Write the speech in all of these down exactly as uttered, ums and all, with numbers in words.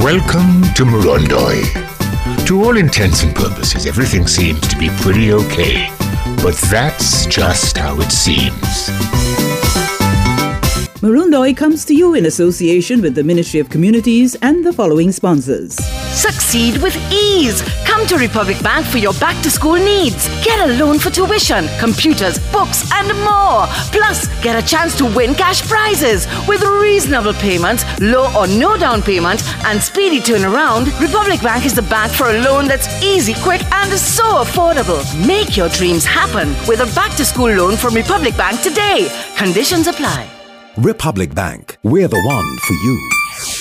Welcome to Murundoi. To all intents and purposes, everything seems to be pretty okay. But that's just how it seems. Murundoi comes to you in association with the Ministry of Communities and the following sponsors. Succeed with ease. Come to Republic Bank for your back-to-school needs. Get a loan for tuition, computers, books, and more. Plus, get a chance to win cash prizes. With reasonable payments, low or no down payment, and speedy turnaround, Republic Bank is the bank for a loan that's easy, quick, and so affordable. Make your dreams happen with a back-to-school loan from Republic Bank today. Conditions apply. Republic Bank, we're the one for you.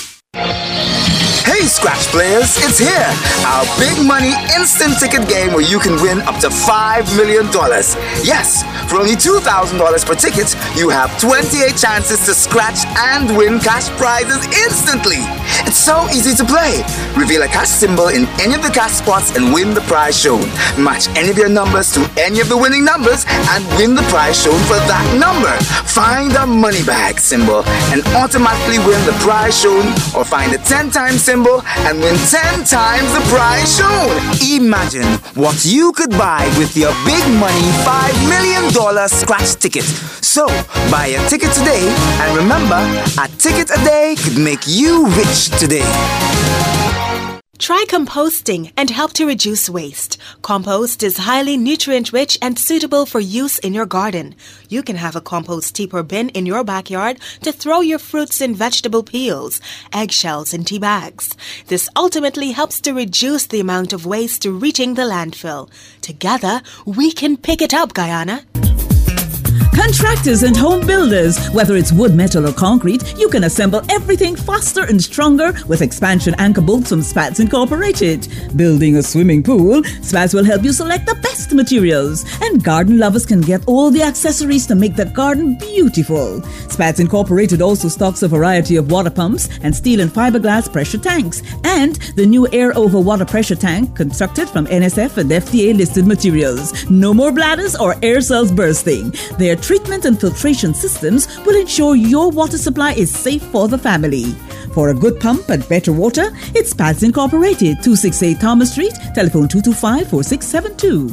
Hey Scratch players, it's here! Our big money instant ticket game where you can win up to five million dollars. Yes, for only two thousand dollars per ticket, you have twenty-eight chances to scratch and win cash prizes instantly. It's so easy to play. Reveal a cash symbol in any of the cash spots and win the prize shown. Match any of your numbers to any of the winning numbers and win the prize shown for that number. Find a money bag symbol and automatically win the prize shown, or find a ten times symbol and win ten times the prize shown. Imagine what you could buy with your big money five million dollars scratch ticket. So, buy a ticket today, and remember, a ticket a day could make you rich today. Try composting and help to reduce waste. Compost is highly nutrient-rich and suitable for use in your garden. You can have a compost heap or bin in your backyard to throw your fruits and vegetable peels, eggshells, and tea bags. This ultimately helps to reduce the amount of waste reaching the landfill. Together, we can pick it up, Guyana. Contractors and home builders, whether it's wood, metal, or concrete, you can assemble everything faster and stronger with expansion anchor bolts from Spats Incorporated. Building a swimming pool, Spats will help you select the best materials. And garden lovers can get all the accessories to make the garden beautiful. Spats Incorporated also stocks a variety of water pumps and steel and fiberglass pressure tanks. And the new air over water pressure tank constructed from N S F and F D A listed materials. No more bladders or air cells bursting. Their treatment and filtration systems will ensure your water supply is safe for the family. For a good pump and better water, it's Spats Incorporated, two sixty-eight Thomas Street, telephone two two five, four six seven two.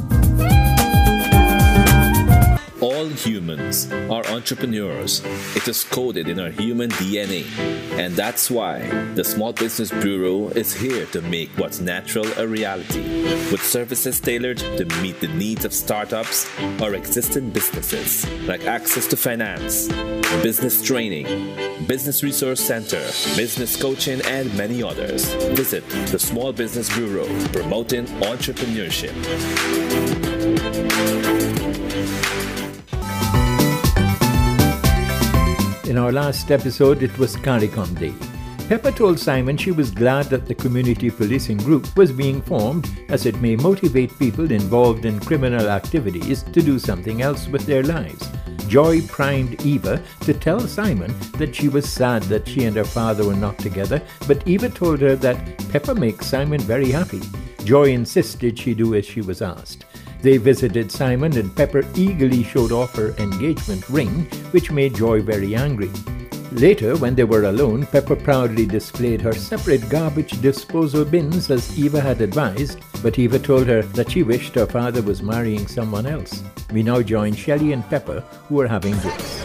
All humans are entrepreneurs. It is coded in our human D N A. And that's why the Small Business Bureau is here to make what's natural a reality, with services tailored to meet the needs of startups or existing businesses, like access to finance, business training, business resource center, business coaching, and many others. Visit the Small Business Bureau, promoting entrepreneurship. In our last episode, it was CARICOM Day. Pepper told Simon she was glad that the community policing group was being formed, as it may motivate people involved in criminal activities to do something else with their lives. Joy primed Eva to tell Simon that she was sad that she and her father were not together, but Eva told her that Pepper makes Simon very happy. Joy insisted she do as she was asked. They visited Simon, and Pepper eagerly showed off her engagement ring, which made Joy very angry. Later, when they were alone, Pepper proudly displayed her separate garbage disposal bins as Eva had advised, but Eva told her that she wished her father was marrying someone else. We now join Shelley and Pepper, who are having drinks.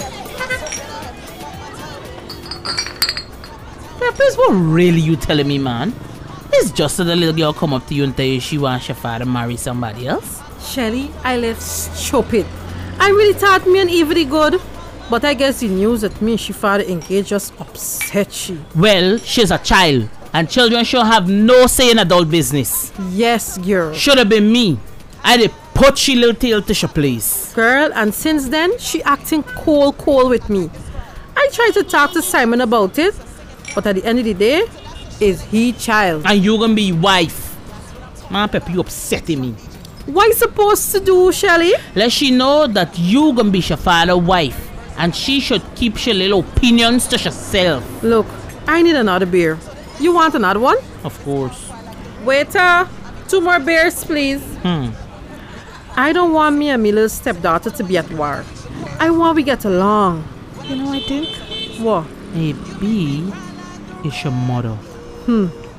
Peppers, what really you telling me, man? It's just that the little girl come up to you and tell you she wants your father to marry somebody else. Shelly, I left stupid. I really thought me and Eva good, but I guess the news that me and she father engaged just upset she. Well, she's a child, and children should have no say in adult business. Yes, girl. Should have been me. I did put she little tail to your place. Girl, and since then, she acting cold, cold with me. I tried to talk to Simon about it, but at the end of the day, is he child. And you gonna be wife. Man, Pepper, you upsetting me. What you supposed to do, Shelly? Let she know that you gonna be your father's wife, and she should keep her little opinions to herself. Look, I need another beer. You want another one? Of course. Waiter, two more beers, please. Hmm. I don't want me and my little stepdaughter to be at war. I want we get along. You know, I think what? Maybe it's your mother. Hmm.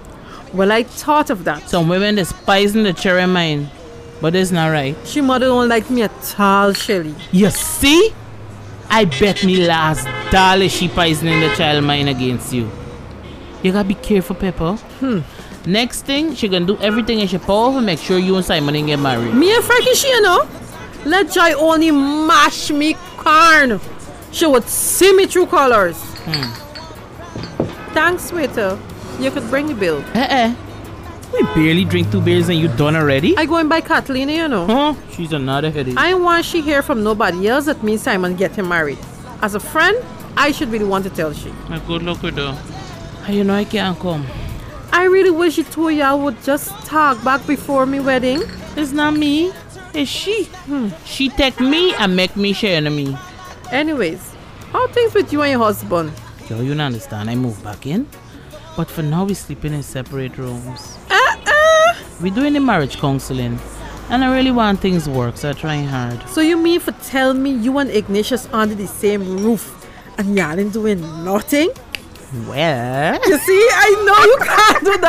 Well, I thought of that. Some women despising the cherry mine, but it's not right. She mother don't like me at all, Shelly. You see? I bet me last dollar she poisoning the child mine against you. You gotta be careful, Pepper. Hmm. Next thing, she gonna do everything in her power to make sure you and Simon ain't get married. Me and Frankie, she, you know? Let Joy only mash me corn. She would see me through colors. Hmm. Thanks, waiter. You could bring the bill. Eh-eh. We barely drink two beers and you done already? I go and buy Kathleen, you know. Huh? She's another headache. I want she hear from nobody else that me and Simon getting married. As a friend, I should be the one to tell she. My good luck with her. How you know I can't come? I really wish you two of y'all would just talk back before me wedding. It's not me. It's she. Hmm. She take me and make me share enemy. Anyways, how things with you and your husband? Yo, you don't understand. I moved back in. But for now, we sleeping in separate rooms. Uh-uh. We're doing the marriage counseling. And I really want things to work, so I'm trying hard. So you mean for tell me you and Ignatius under the same roof and y'all ain't doing nothing? Well... You see, I know you can't do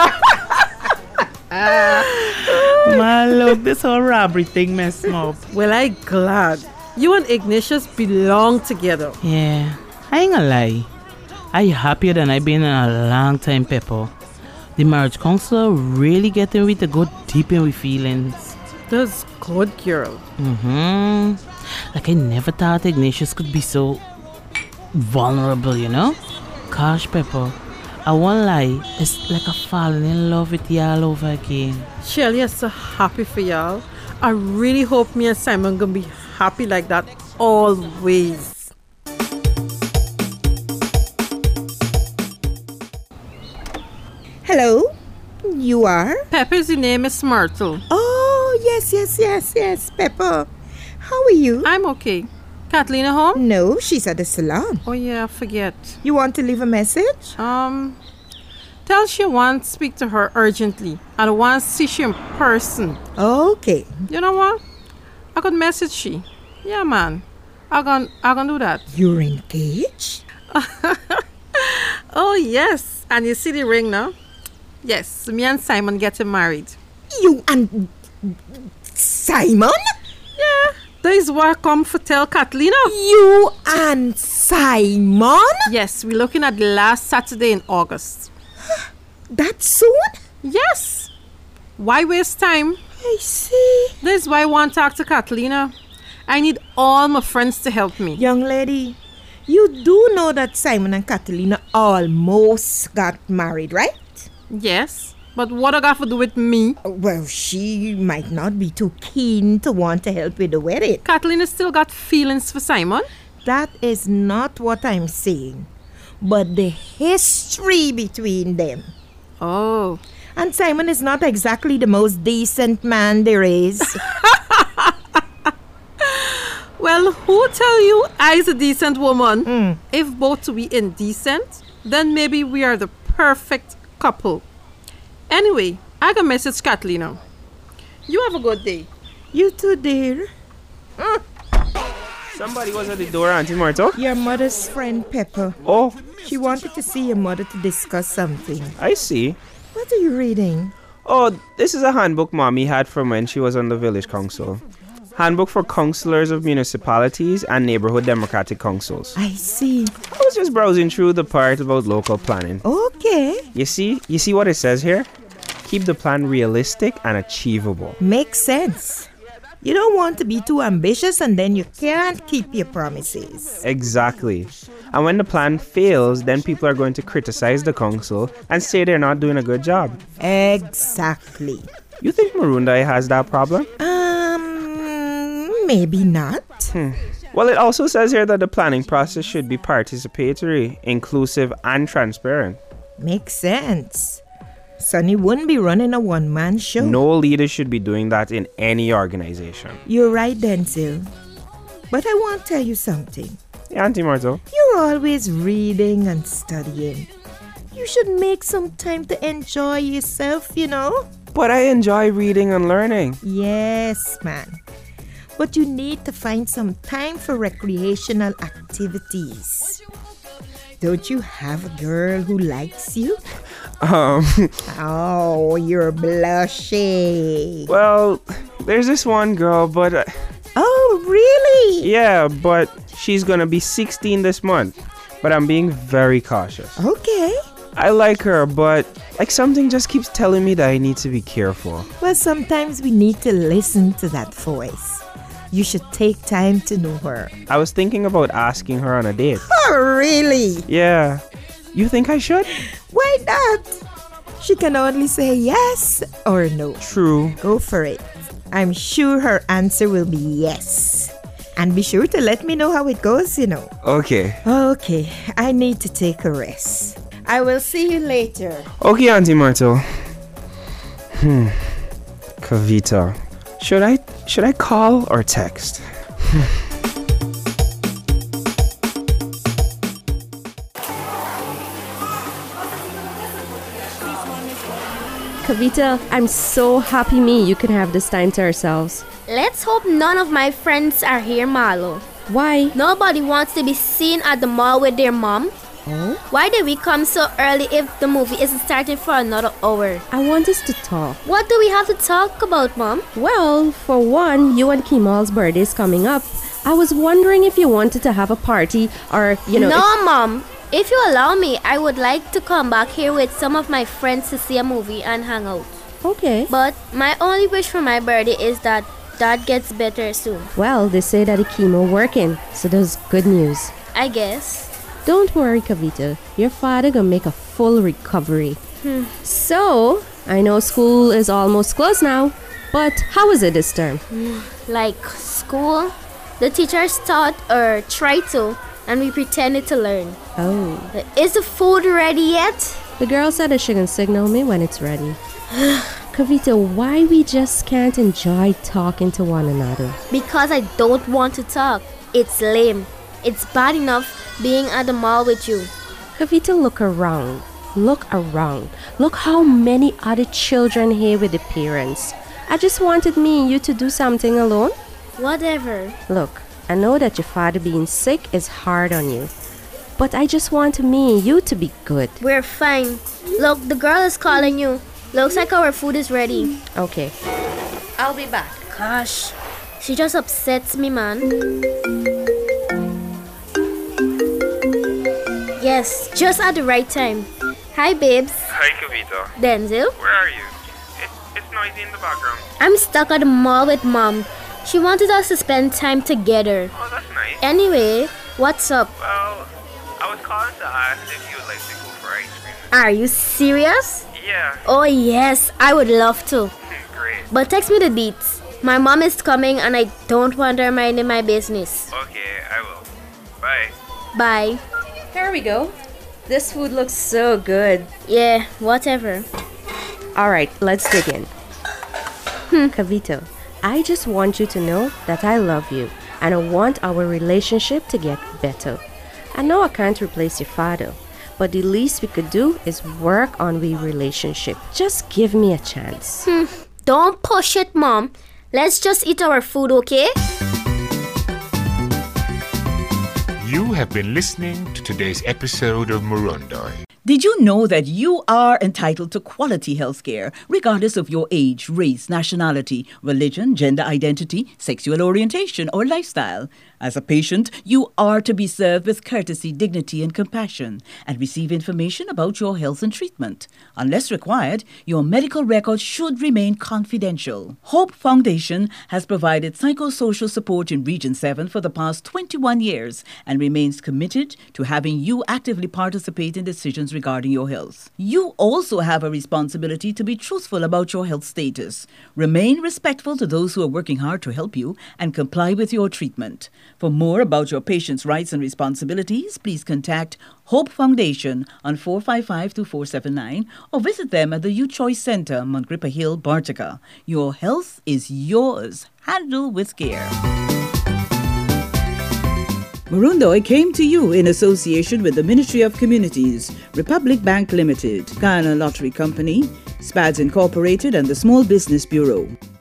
that. Man, look, this whole robbery thing messed me up. Well, I glad. You and Ignatius belong together. Yeah, I ain't gonna lie. I happier than I been in a long time, Pepper. The marriage counselor really getting me to go deep in with feelings. That's good, girl. Mm-hmm. Like I never thought Ignatius could be so vulnerable, you know? Gosh, Pepper, I won't lie, it's like a falling in love with y'all over again. Shelly, I'm so happy for y'all. I really hope me and Simon gonna be happy like that always. Hello, you are? Pepper's name is Myrtle. Oh, yes, yes, yes, yes, Pepper. How are you? I'm okay. Kathleen at home? No, she's at the salon. Oh yeah, I forget. You want to leave a message? Um, tell she wants to speak to her urgently. I want to see she in person. Okay. You know what? I could message she. Yeah, man. I can I can do that. You're engaged? Oh yes. And you see the ring now? Yes, me and Simon getting married. You and Simon? Yeah. That is why I come for tell Kathleen. You and Simon? Yes, we're looking at the last Saturday in August. That soon? Yes. Why waste time? I see. This is why I want to talk to Kathleen. I need all my friends to help me. Young lady, you do know that Simon and Catalina almost got married, right? Yes, but what I got to do with me? Well, she might not be too keen to want to help with the wedding. Catalina still got feelings for Simon? That is not what I'm saying, but the history between them. Oh. And Simon is not exactly the most decent man there is. Well, who tell you I's a decent woman? Mm. If both we indecent, then maybe we are the perfect couple. Anyway, I got message Catalina. You have a good day. You too, dear. Mm. Somebody was at the door, Auntie Myrtle. Your mother's friend, Pepper. Oh. She wanted to see your mother to discuss something. I see. What are you reading? Oh, this is a handbook Mommy had from when she was on the village council. Handbook for counselors of municipalities and neighborhood democratic councils. I see. I was just browsing through the part about local planning. Okay. You see? You see what it says here? Keep the plan realistic and achievable. Makes sense. You don't want to be too ambitious and then you can't keep your promises. Exactly. And when the plan fails, then people are going to criticize the council and say they're not doing a good job. Exactly. You think Marundai has that problem? Um, maybe not. Hmm. Well, it also says here that the planning process should be participatory, inclusive, and transparent. Makes sense. Sonny wouldn't be running a one-man show. No leader should be doing that in any organization. You're right, Denzel. But I want to tell you something. Yeah, Auntie Myrtle. You're always reading and studying. You should make some time to enjoy yourself, you know? But I enjoy reading and learning. Yes, man. But you need to find some time for recreational activities. Don't you have a girl who likes you? Um. Oh, you're blushing. Well, there's this one girl, but... Uh, oh, really? Yeah, but she's gonna be sixteen this month. But I'm being very cautious. Okay. I like her, but like something just keeps telling me that I need to be careful. Well, sometimes we need to listen to that voice. You should take time to know her. I was thinking about asking her on a date. Oh, really? Yeah. You think I should? Why not? She can only say yes or no. True. Go for it. I'm sure her answer will be yes. And be sure to let me know how it goes, you know. Okay. Okay, I need to take a rest. I will see you later. Okay, Auntie Myrtle. Hmm. Kavita. Should I should I call or text? Kavita, I'm so happy me you can have this time to ourselves. Let's hope none of my friends are here, Marlo. Why? Nobody wants to be seen at the mall with their mom. Oh? Why did we come so early if the movie isn't starting for another hour? I want us to talk. What do we have to talk about, Mom? Well, for one, you and Kemal's birthday is coming up. I was wondering if you wanted to have a party or, you know... No, if- Mom. If you allow me, I would like to come back here with some of my friends to see a movie and hang out. Okay. But my only wish for my birthday is that Dad gets better soon. Well, they say that the chemo working, so that's good news. I guess. Don't worry, Kavita. Your father gonna make a full recovery. Hmm. So, I know school is almost closed now, but how was it this term? Like school? The teachers taught or tried to, and we pretended to learn. Oh. Is the food ready yet? The girl said that she can signal me when it's ready. Kavita, why we just can't enjoy talking to one another? Because I don't want to talk. It's lame. It's bad enough being at the mall with you. Kavita, look around. Look around. Look how many other children here with their parents. I just wanted me and you to do something alone. Whatever. Look, I know that your father being sick is hard on you. But I just want me and you to be good. We're fine. Look, the girl is calling you. Looks like our food is ready. Okay. I'll be back. Gosh, she just upsets me, man. Yes, just at the right time. Hi, babes. Hi, Kavita. Denzel? Where are you? It's, it's noisy in the background. I'm stuck at the mall with Mom. She wanted us to spend time together. Oh, that's nice. Anyway, what's up? Well, I was calling to ask if you would like to go for ice cream. Are you serious? Yeah. Oh, yes, I would love to. Great. But text me the deets. My mom is coming and I don't want her minding my business. Okay, I will. Bye. Bye. Here we go. This food looks so good. Yeah, whatever. Alright, let's dig in. Hmm, Kavita, I just want you to know that I love you and I want our relationship to get better. I know I can't replace your father, but the least we could do is work on the relationship. Just give me a chance. Hmm, don't push it, Mom. Let's just eat our food, okay? You have been listening to today's episode of Murundoi. Did you know that you are entitled to quality health care, regardless of your age, race, nationality, religion, gender identity, sexual orientation, or lifestyle? As a patient, you are to be served with courtesy, dignity, and compassion, and receive information about your health and treatment. Unless required, your medical records should remain confidential. Hope Foundation has provided psychosocial support in Region seven for the past twenty-one years and remains committed to having you actively participate in decisions regarding your health. You also have a responsibility to be truthful about your health status. Remain respectful to those who are working hard to help you and comply with your treatment. For more about your patient's rights and responsibilities, please contact Hope Foundation on four five five, two four seven nine or visit them at the U Choice Center, Montgrippa Hill, Bartica. Your health is yours. Handle with care. Murundoi came to you in association with the Ministry of Communities, Republic Bank Limited, Guyana Lottery Company, Spads Incorporated, and the Small Business Bureau.